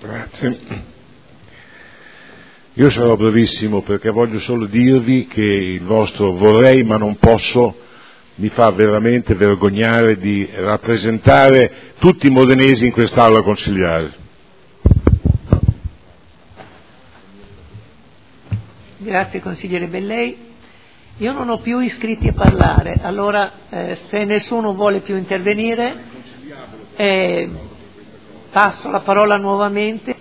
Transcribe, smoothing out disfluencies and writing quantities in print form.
Grazie. Io sarò brevissimo perché voglio solo dirvi che il vostro vorrei ma non posso mi fa veramente vergognare di rappresentare tutti i modenesi in quest'Aula consiliare. Grazie consigliere Bellei. Io non ho più iscritti a parlare, allora se nessuno vuole più intervenire passo la parola nuovamente